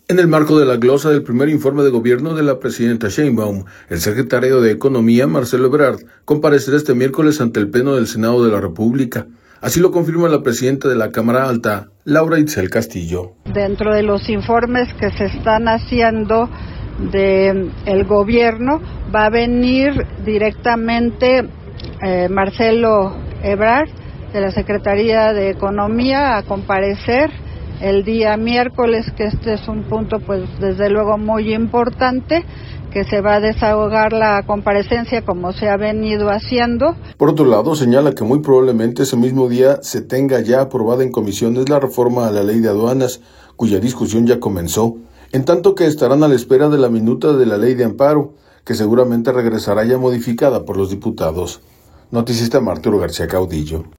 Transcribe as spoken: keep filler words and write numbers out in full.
En el marco de la glosa del primer informe de gobierno de la presidenta Sheinbaum, el secretario de Economía, Marcelo Ebrard, comparecerá este miércoles ante el Pleno del Senado de la República. Así lo confirma la presidenta de la Cámara Alta, Laura Itzel Castillo. Dentro de los informes que se están haciendo del gobierno, va a venir directamente eh, Marcelo Ebrard, de la Secretaría de Economía, a comparecer el día miércoles, que este es un punto pues desde luego muy importante, que se va a desahogar la comparecencia como se ha venido haciendo. Por otro lado, señala que muy probablemente ese mismo día se tenga ya aprobada en comisiones la reforma a la ley de aduanas, cuya discusión ya comenzó, en tanto que estarán a la espera de la minuta de la ley de amparo, que seguramente regresará ya modificada por los diputados. Noticista Arturo García Caudillo.